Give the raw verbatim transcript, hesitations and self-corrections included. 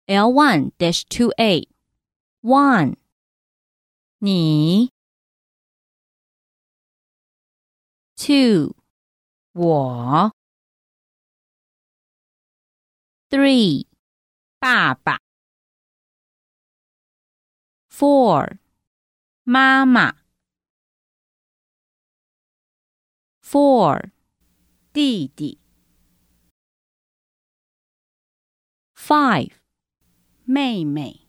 L one dash two A one 你 two 我 three 爸爸 four 妈妈 four 弟弟 five 妹妹